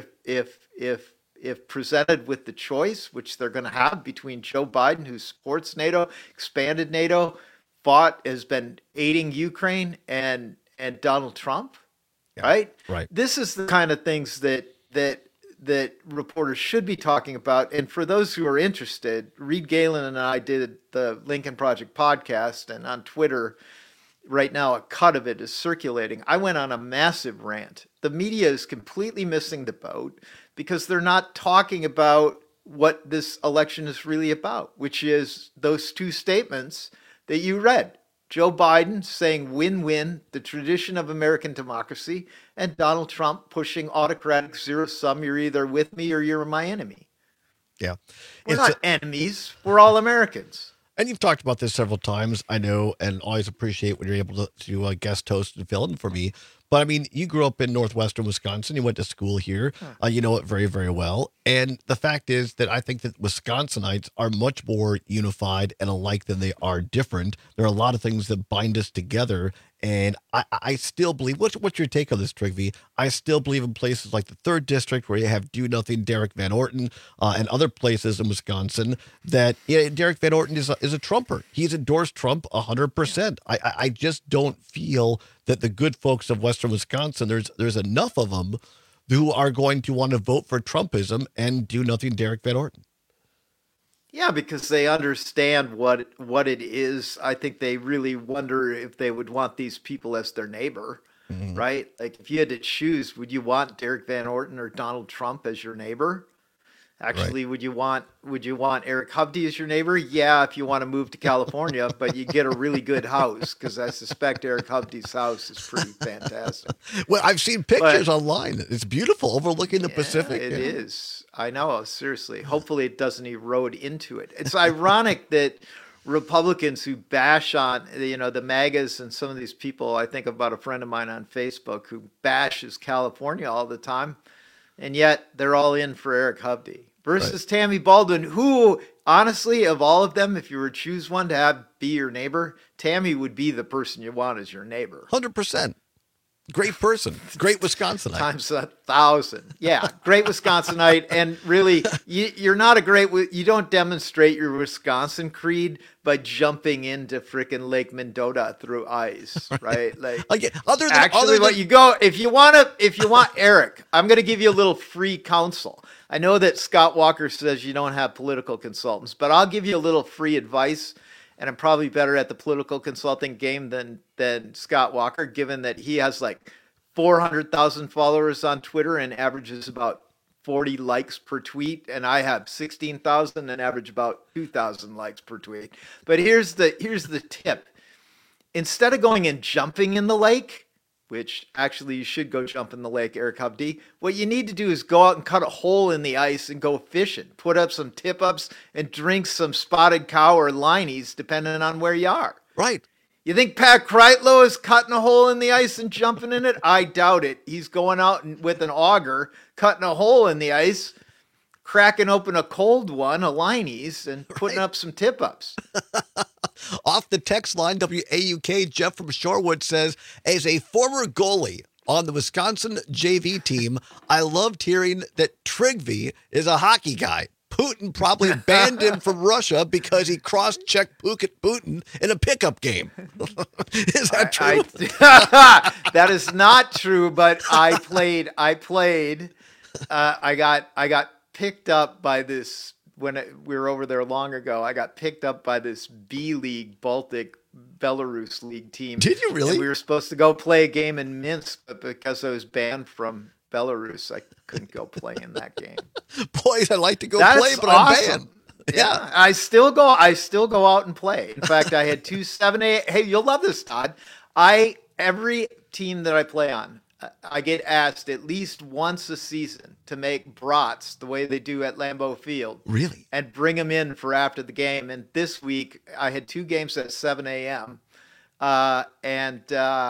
if presented with the choice, which they're going to have between Joe Biden, who supports NATO, expanded NATO, has been aiding Ukraine, and Donald Trump, right? Right. This is the kind of things that reporters should be talking about. And for those who are interested, Reed Galen and I did the Lincoln Project podcast, and on Twitter right now, a cut of it is circulating. I went on a massive rant. The media is completely missing the boat because they're not talking about what this election is really about, which is those two statements that you read. Joe Biden saying win-win, the tradition of American democracy, and Donald Trump pushing autocratic zero-sum, you're either with me or you're my enemy. Yeah. We're not enemies. We're all Americans. And you've talked about this several times, I know, and always appreciate when you're able to guest host and fill in for me. But I mean, you grew up in northwestern Wisconsin. You went to school here. You know it very, very well. And the fact is that I think that Wisconsinites are much more unified and alike than they are different. There are a lot of things that bind us together. And I still believe, what's your take on this, Trigby? I still believe in places like the 3rd District where you have Do Nothing Derek Van Orton and other places in Wisconsin that Derek Van Orton is a Trumper. He's endorsed Trump 100%. I just don't feel that the good folks of Western Wisconsin, there's enough of them who are going to want to vote for Trumpism and Do Nothing Derek Van Orton. Yeah, because they understand what it is. I think they really wonder if they would want these people as their neighbor, right? Like if you had to choose, would you want Derek Van Orton or Donald Trump as your neighbor? Actually, would you want Eric Hovde as your neighbor? Yeah, if you want to move to California, but you get a really good house because I suspect Eric Hovde's house is pretty fantastic. Well, I've seen pictures online. It's beautiful, overlooking the Pacific. It is. I know, seriously. Hopefully it doesn't erode into it. It's ironic that Republicans who bash on, the MAGAs and some of these people, I think about a friend of mine on Facebook who bashes California all the time, and yet they're all in for Eric Hovde. Versus Tammy Baldwin, who, honestly, of all of them, if you were to choose one to be your neighbor, Tammy would be the person you want as your neighbor. 100%. Great person. Great Wisconsinite. Times 1,000. Yeah, great Wisconsinite. And really, you're not you don't demonstrate your Wisconsin creed by jumping into frickin' Lake Mendota through ice, right? Like, if you want Eric, I'm going to give you a little free counsel. I know that Scott Walker says you don't have political consultants, but I'll give you a little free advice. And I'm probably better at the political consulting game than Scott Walker, given that he has like 400,000 followers on Twitter and averages about 40 likes per tweet. And I have 16,000 and average about 2,000 likes per tweet. But here's the tip. Instead of going and jumping in the lake, which actually you should go jump in the lake, Eric Hovde, what you need to do is go out and cut a hole in the ice and go fishing. Put up some tip-ups and drink some Spotted Cow or Liney's, depending on where you are. Right. You think Pat Kreitlow is cutting a hole in the ice and jumping in it? I doubt it. He's going out with an auger, cutting a hole in the ice, cracking open a cold one, a Liney's, and putting up some tip-ups. Off the text line, WAUK, Jeff from Shorewood says, as a former goalie on the Wisconsin JV team, I loved hearing that Trigby is a hockey guy. Putin probably banned him from Russia because he cross-checked Putin in a pickup game. Is that true? That is not true, but I got picked up by this. When we were over there long ago, I got picked up by this B-League Baltic Belarus League team. Did you really? And we were supposed to go play a game in Minsk, but because I was banned from Belarus, I couldn't go play in that game. Boys, I'd like to go play, but awesome. I'm banned. Yeah, I still go out and play. In fact, I had 2 7A. Hey, you'll love this, Todd. Every team that I play on, I get asked at least once a season to make brats the way they do at Lambeau Field. Really? And bring them in for after the game. And this week I had 2 games at 7 a.m. And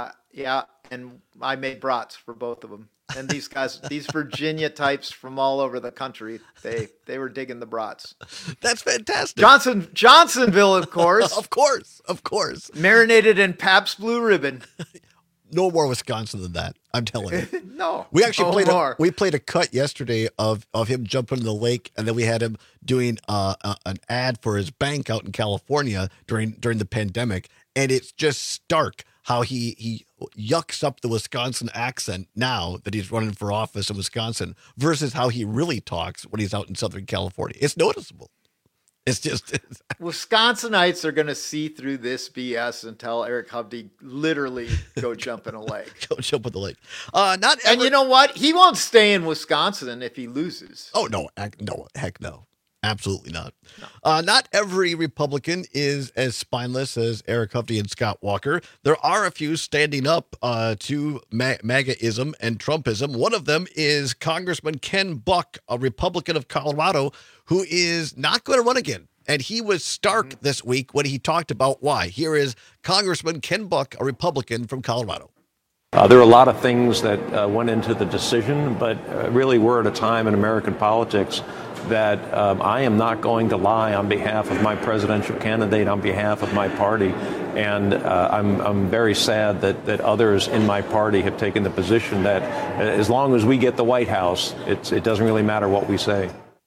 I made brats for both of them. And these guys, these Virginia types from all over the country, they were digging the brats. That's fantastic. Johnsonville, of course. Of course. Marinated in Pabst Blue Ribbon. No more Wisconsin than that. I'm telling you. No. We actually played a cut yesterday of him jumping in the lake, and then we had him doing an ad for his bank out in California during the pandemic, and it's just stark how he yucks up the Wisconsin accent now that he's running for office in Wisconsin versus how he really talks when he's out in Southern California. It's noticeable. It's just Wisconsinites are going to see through this BS and tell Eric Hovde literally go jump in a lake. Go jump in the lake. And you know what? He won't stay in Wisconsin if he loses. Oh no, heck no. Absolutely not. Not every Republican is as spineless as Eric Hovde and Scott Walker. There are a few standing up to MAGA-ism and Trumpism. One of them is Congressman Ken Buck, a Republican of Colorado, who is not going to run again. And he was stark this week when he talked about why. Here is Congressman Ken Buck, a Republican from Colorado. There are a lot of things that went into the decision, but really we're at a time in American politics that I am not going to lie on behalf of my presidential candidate, on behalf of my party. And I'm very sad that others in my party have taken the position that as long as we get the White House, it doesn't really matter what we say.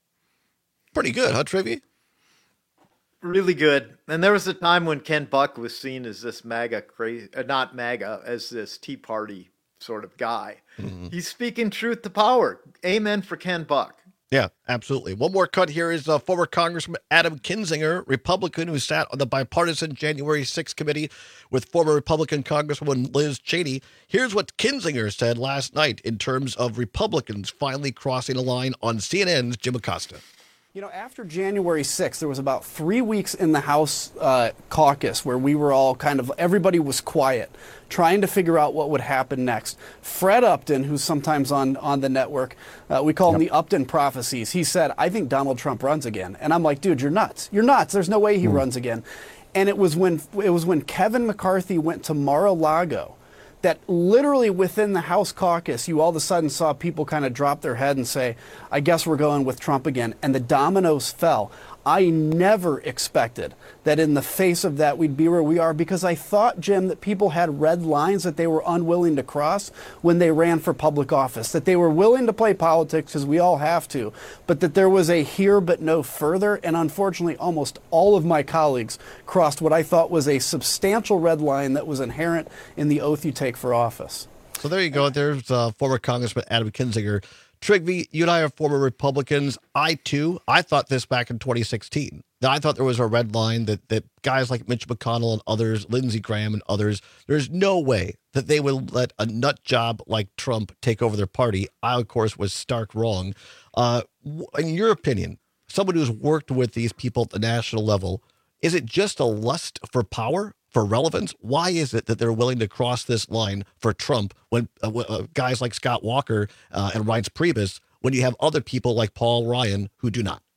Pretty good, huh, Trivy? Really good. And there was a time when Ken Buck was seen as this MAGA crazy, not MAGA, as this Tea Party sort of guy. Mm-hmm. He's speaking truth to power. Amen for Ken Buck. Yeah, absolutely. One more cut here is former Congressman Adam Kinzinger, Republican, who sat on the bipartisan January 6th committee with former Republican Congresswoman Liz Cheney. Here's what Kinzinger said last night in terms of Republicans finally crossing a line on CNN's Jim Acosta. You know, after January 6th, there was about 3 weeks in the House caucus where we were all everybody was quiet, trying to figure out what would happen next. Fred Upton, who's sometimes on the network, we call him the Upton prophecies. He said, I think Donald Trump runs again. And I'm like, dude, you're nuts. You're nuts. There's no way he runs again. And it was when Kevin McCarthy went to Mar-a-Lago that literally within the House caucus, you all of a sudden saw people kind of drop their head and say, I guess we're going with Trump again. And the dominoes fell. I never expected that in the face of that we'd be where we are, because I thought, Jim, that people had red lines that they were unwilling to cross when they ran for public office, that they were willing to play politics because we all have to, but that there was a here but no further. And unfortunately, almost all of my colleagues crossed what I thought was a substantial red line that was inherent in the oath you take for office. So there you go. There's former Congressman Adam Kinzinger. Trigby, you and I are former Republicans. I thought this back in 2016. I thought there was a red line that guys like Mitch McConnell and others, Lindsey Graham and others, there's no way that they would let a nut job like Trump take over their party. I, of course, was stark wrong. In your opinion, someone who's worked with these people at the national level, is it just a lust for power, for relevance? Why is it that they're willing to cross this line for Trump when guys like Scott Walker and Reince Priebus, when you have other people like Paul Ryan who do not?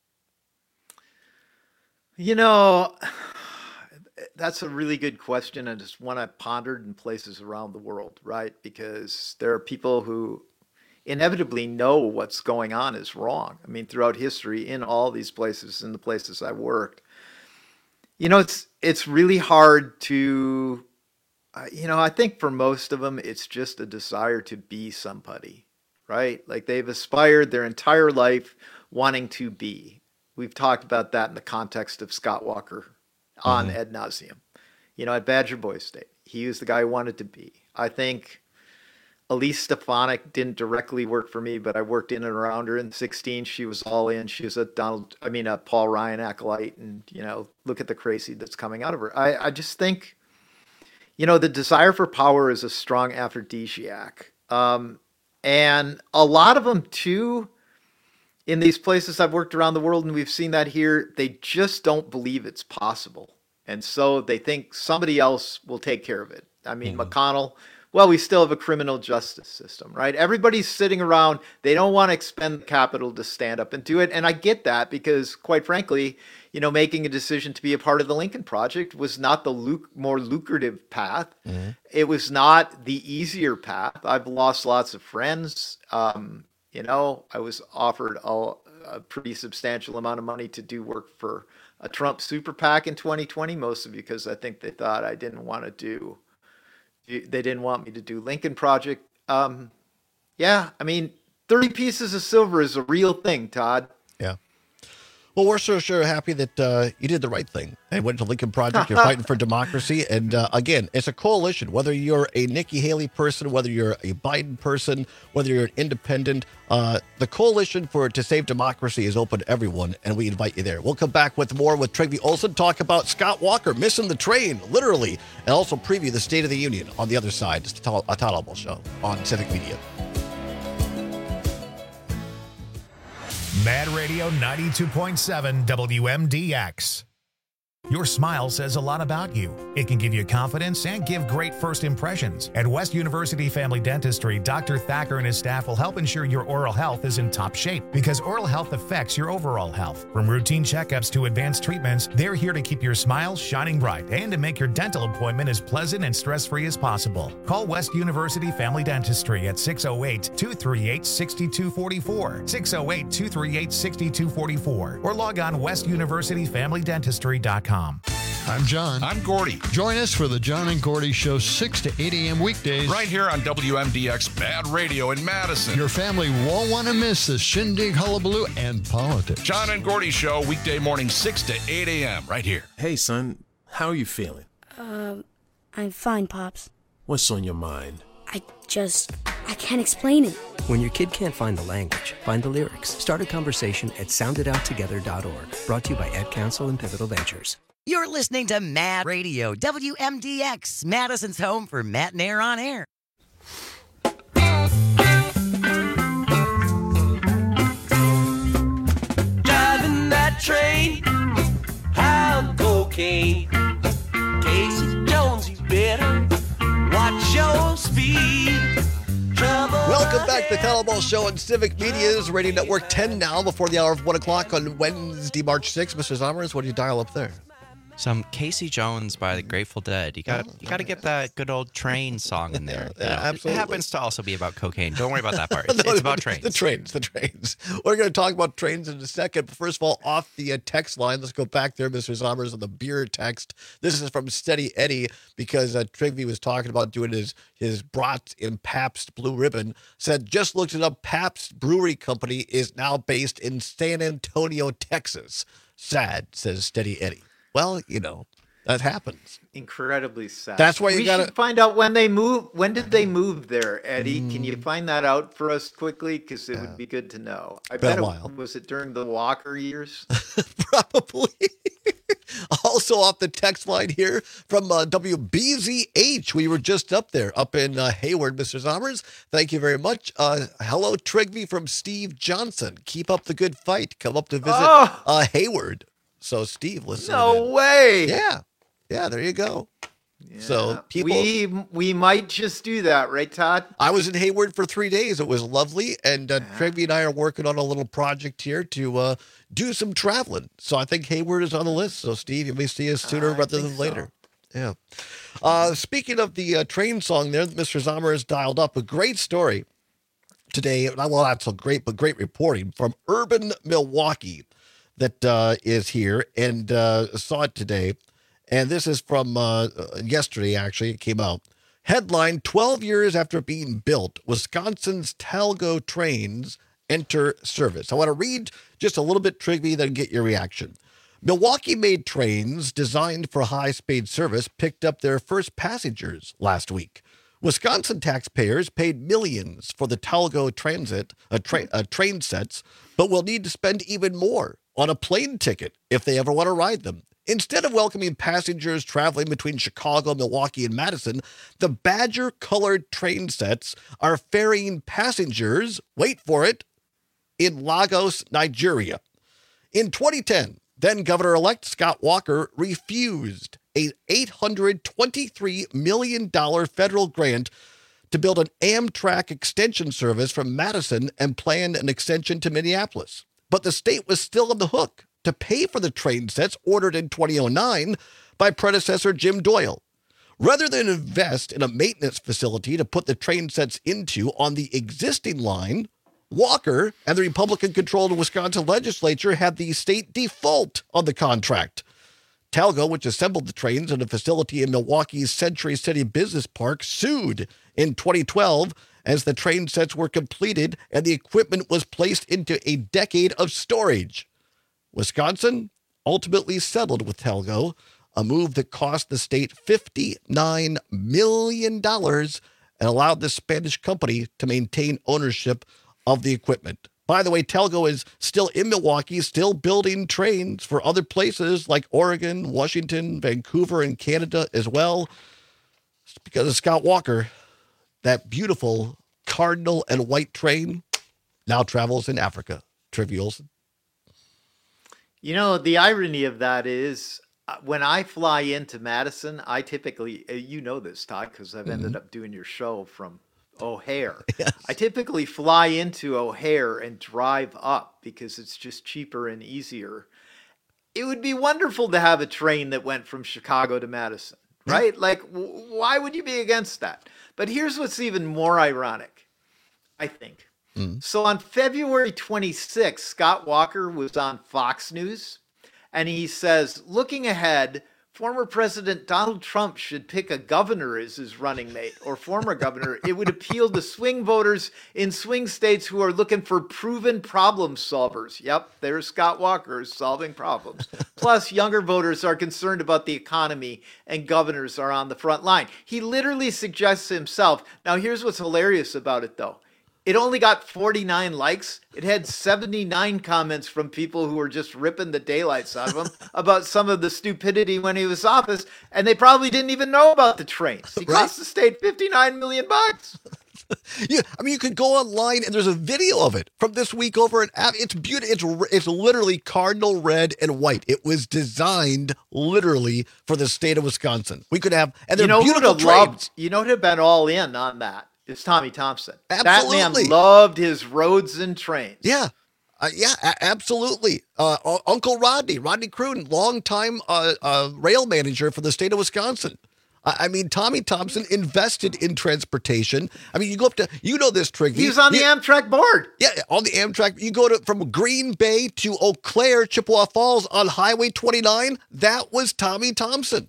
You know, that's a really good question, and it's one I've pondered in places around the world, right? Because there are people who inevitably know what's going on is wrong. I mean, throughout history, in all these places, in the places I worked, you know, it's really hard to, I think for most of them, it's just a desire to be somebody, right? Like they've aspired their entire life wanting to be. We've talked about that in the context of Scott Walker on ad nauseum. You know, at Badger Boys State, he was the guy who wanted to be. I think Elise Stefanik didn't directly work for me, but I worked in and around her. In 16, she was all in. She was a Paul Ryan acolyte, and, look at the crazy that's coming out of her. I just think, the desire for power is a strong aphrodisiac. And a lot of them, too, in these places I've worked around the world, and we've seen that here, they just don't believe it's possible. And so they think somebody else will take care of it. I mean, McConnell, well, we still have a criminal justice system, right? Everybody's sitting around. They don't want to expend capital to stand up and do it. And I get that because, quite frankly, making a decision to be a part of the Lincoln Project was not the more lucrative path. Mm-hmm. It was not the easier path. I've lost lots of friends. I was offered a pretty substantial amount of money to do work for a Trump super PAC in 2020, mostly because I think they thought I didn't want to do. They didn't want me to do Lincoln Project. 30 pieces of silver is a real thing, Todd. Yeah. Well, we're sure happy that you did the right thing and went to Lincoln Project. You're fighting for democracy. And again, it's a coalition, whether you're a Nikki Haley person, whether you're a Biden person, whether you're an independent, the coalition to save democracy is open to everyone. And we invite you there. We'll come back with more with Trygve Olsen, talk about Scott Walker missing the train, literally, and also preview the State of the Union on the other side. It's a Todd Albaugh Show on Civic Media. Mad Radio 92.7 WMDX. Your smile says a lot about you. It can give you confidence and give great first impressions. At West University Family Dentistry, Dr. Thacker and his staff will help ensure your oral health is in top shape because oral health affects your overall health. From routine checkups to advanced treatments, they're here to keep your smile shining bright and to make your dental appointment as pleasant and stress-free as possible. Call West University Family Dentistry at 608-238-6244, 608-238-6244, or log on westuniversityfamilydentistry.com. I'm John. I'm Gordy. Join us for the John and Gordy Show 6 to 8 a.m. weekdays. Right here on WMDX Bad Radio in Madison. Your family won't want to miss the shindig, hullabaloo, and politics. John and Gordy Show, weekday morning 6 to 8 a.m. right here. Hey, son. How are you feeling? I'm fine, Pops. What's on your mind? I can't explain it. When your kid can't find the language, find the lyrics. Start a conversation at sounditouttogether.org. Brought to you by Ad Council and Pivotal Ventures. You're listening to Mad Radio, WMDX, Madison's home for Matt and Air on Air. Driving that train, high on cocaine. Casey Jones, you better watch your speed. Welcome back to the Cannonball Show on Civic Media's Radio Network 10 now, before the hour of 1 o'clock on Wednesday, March 6th. Mr. Zommers, what do you dial up there? Some Casey Jones by the Grateful Dead. You got to get that good old train song in there. Yeah, absolutely. It happens to also be about cocaine. Don't worry about that part. It's about trains. The trains. We're going to talk about trains in a second. But first of all, off the text line, let's go back there, Mr. Zommers, on the beer text. This is from Steady Eddie, because Trigby was talking about doing his brats in Pabst Blue Ribbon. Said, just looked it up. Pabst Brewery Company is now based in San Antonio, Texas. Sad, says Steady Eddie. Well, that happens. Incredibly sad. That's why we should find out when they move. When did they move there, Eddie? Can you find that out for us quickly? Because it would be good to know. I bet was it during the Walker years? Probably. Also off the text line here from WBZH. We were just up there, up in Hayward, Mr. Zommers. Thank you very much. Hello, Trigby from Steve Johnson. Keep up the good fight. Come up to visit Hayward. So, Steve, listen. No way. Yeah, there you go. Yeah. So, people. We might just do that, right, Todd? I was in Hayward for 3 days. It was lovely. And Trigby and I are working on a little project here to do some traveling. So, I think Hayward is on the list. So, Steve, you may see us sooner rather than later. Yeah. Speaking of the train song there, Mr. Zomer has dialed up a great story today. Well, not so great, but great reporting from Urban Milwaukee. That is here and saw it today. And this is from yesterday, actually. It came out. Headline, 12 years after being built, Wisconsin's Talgo trains enter service. I want to read just a little bit, Trigby, then get your reaction. Milwaukee-made trains designed for high-speed service picked up their first passengers last week. Wisconsin taxpayers paid millions for the Talgo transit train sets, but will need to spend even more on a plane ticket if they ever want to ride them. Instead of welcoming passengers traveling between Chicago, Milwaukee, and Madison, the Badger-colored train sets are ferrying passengers, wait for it, in Lagos, Nigeria. In 2010, then-Governor-elect Scott Walker refused a $823 million federal grant to build an Amtrak extension service from Madison and planned an extension to Minneapolis. But the state was still on the hook to pay for the train sets ordered in 2009 by predecessor Jim Doyle. Rather than invest in a maintenance facility to put the train sets into on the existing line, Walker and the Republican-controlled Wisconsin legislature had the state default on the contract. Talgo, which assembled the trains in a facility in Milwaukee's Century City Business Park, sued in 2012 as the train sets were completed and the equipment was placed into a decade of storage. Wisconsin ultimately settled with Talgo, a move that cost the state $59 million and allowed the Spanish company to maintain ownership of the equipment. By the way, Talgo is still in Milwaukee, still building trains for other places like Oregon, Washington, Vancouver, and Canada as well. It's because of Scott Walker. That beautiful cardinal and white train now travels in Africa. Trivia Olson. You know, the irony of that is when I fly into Madison, I typically, you know this, Todd, because I've ended up doing your show from O'Hare. Yes. I typically fly into O'Hare and drive up because it's just cheaper and easier. It would be wonderful to have a train that went from Chicago to Madison, right? Like, why would you be against that? But here's what's even more ironic, I think. So on February 26th, Scott Walker was on Fox News, and he says, looking ahead, former President Donald Trump should pick a governor as his running mate, or former governor. It would appeal to swing voters in swing states who are looking for proven problem solvers. Yep, there's Scott Walker solving problems. Plus, younger voters are concerned about the economy, and governors are on the front line. He literally suggests himself. Now, here's what's hilarious about it, though. It only got 49 likes. It had 79 comments from people who were just ripping the daylights out of him about some of the stupidity when he was office, and they probably didn't even know about the trains. He cost the state $59 million. Yeah, I mean, you could go online and there's a video of it from this week over at it's beautiful. It's literally cardinal red and white. It was designed literally for the state of Wisconsin. We could have, and they're beautiful trains. You know who'd have been all in on that? It's Tommy Thompson. Absolutely. That man loved his roads and trains. Yeah. Absolutely. Uncle Rodney Cruden, longtime rail manager for the state of Wisconsin. I mean, Tommy Thompson invested in transportation. I mean, you go up to, you know this, Trigby. He was on the Amtrak board. Yeah, on the Amtrak. You go from Green Bay to Eau Claire, Chippewa Falls on Highway 29. That was Tommy Thompson.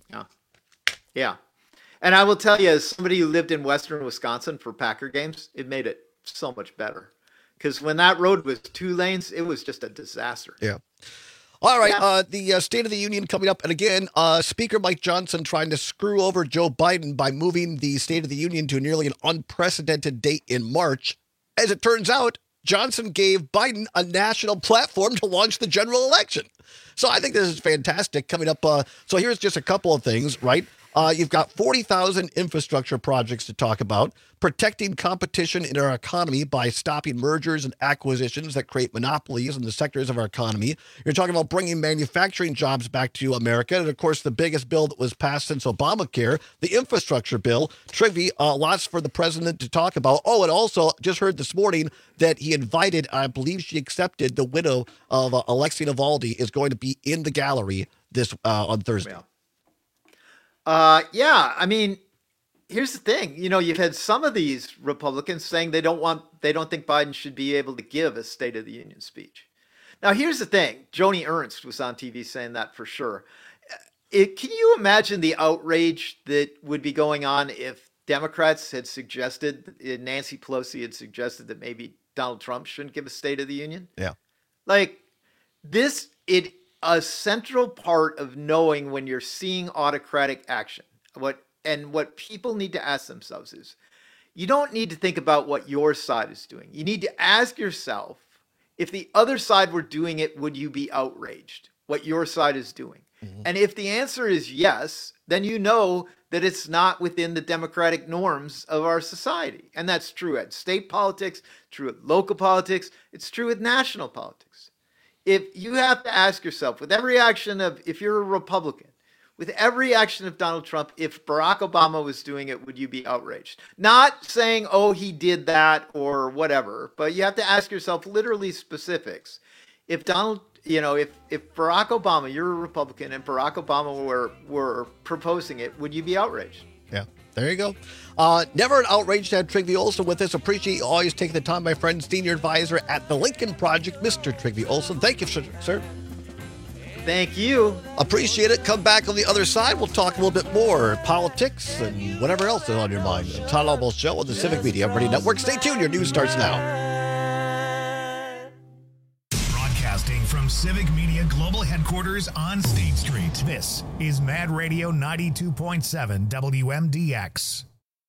Yeah. And I will tell you, as somebody who lived in Western Wisconsin for Packer games, it made it so much better. Because when that road was 2 lanes, it was just a disaster. Yeah. All right. The State of the Union coming up. And again, Speaker Mike Johnson trying to screw over Joe Biden by moving the State of the Union to nearly an unprecedented date in March. As it turns out, Johnson gave Biden a national platform to launch the general election. So I think this is fantastic coming up. So here's just a couple of things, right? You've got 40,000 infrastructure projects to talk about, protecting competition in our economy by stopping mergers and acquisitions that create monopolies in the sectors of our economy. You're talking about bringing manufacturing jobs back to America. And, of course, the biggest bill that was passed since Obamacare, the infrastructure bill. Trivy, lots for the president to talk about. Oh, and also just heard this morning that he invited, I believe she accepted, the widow of Alexei Navalny is going to be in the gallery this on Thursday. I mean, here's the thing. You know, you've had some of these Republicans saying they don't think Biden should be able to give a State of the Union speech. Now, here's the thing. Joni Ernst was on TV saying that for sure. Can you imagine the outrage that would be going on if Democrats had suggested, Nancy Pelosi had suggested that maybe Donald Trump shouldn't give a State of the Union? Yeah. Like a central part of knowing when you're seeing autocratic action, what people need to ask themselves is, you don't need to think about what your side is doing. You need to ask yourself, if the other side were doing it, would you be outraged what your side is doing? Mm-hmm. And if the answer is yes, then you know that it's not within the democratic norms of our society. And that's true at state politics, true at local politics, it's true at national politics. If you have to ask yourself, with every action of, if you're a Republican, with every action of Donald Trump, if Barack Obama was doing it, would you be outraged? Not saying, oh, he did that or whatever, but you have to ask yourself literally specifics. If Barack Obama, you're a Republican, and Barack Obama were proposing it, would you be outraged? Yeah. There you go. Never an outrage to have Trygve Olsen with us. Appreciate you always taking the time, my friend, senior advisor at the Lincoln Project, Mr. Trygve Olsen. Thank you, sir. Thank you. Appreciate it. Come back on the other side. We'll talk a little bit more politics and whatever else is on your mind. The Todd Albo Show on the Civic Media Radio Network. Stay tuned. Your news starts now. From Civic Media Global Headquarters on State Street, this is Mad Radio 92.7 WMDX.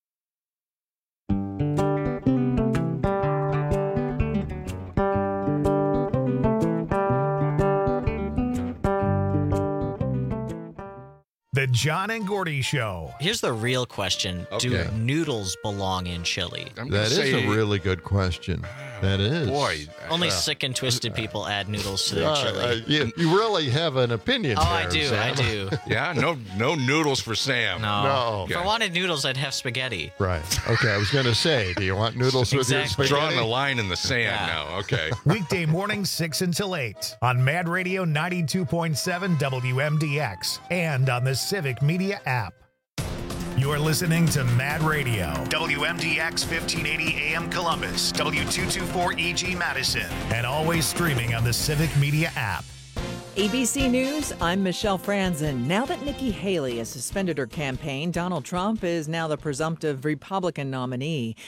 The John and Gordy Show. Here's the real question. Okay. Do noodles belong in chili? That is a really good question. That is. Boy. Only sick and twisted people add noodles to their chili. You really have an opinion. Oh, there, I do. Sam. I do. Yeah, no noodles for Sam. No. Okay. If I wanted noodles, I'd have spaghetti. Right. Okay. I was going to say, do you want noodles with your Exactly. spaghetti? Drawing the line in the sand now. Okay. Weekday mornings 6 until 8 on Mad Radio 92.7 WMDX and on the Civic Media app. You're listening to Mad Radio, WMDX 1580 AM Columbus, W224EG Madison, and always streaming on the Civic Media app. ABC News, I'm Michelle Franzen. Now that Nikki Haley has suspended her campaign, Donald Trump is now the presumptive Republican nominee.